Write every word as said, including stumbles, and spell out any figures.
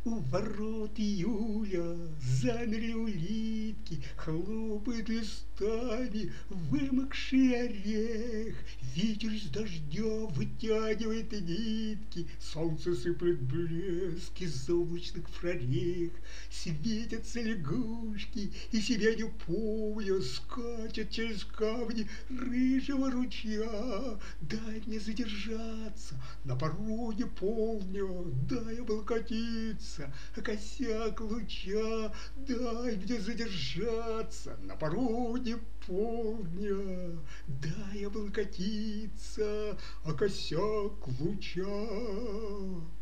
У ворот июля замерли улитки, хлопает листами вымокший орех. Ветер из дождя вытягивает нитки, солнце сыплет блеск из заоблачных прорех. Светятся лягушки, и себя не помня, скачет через камни рыжего ручья. Дай мне задержаться на пороге полдня, дай облокотиться о косяк луча, дай мне задержаться на пороге полдня, дай облокотиться о косяк луча.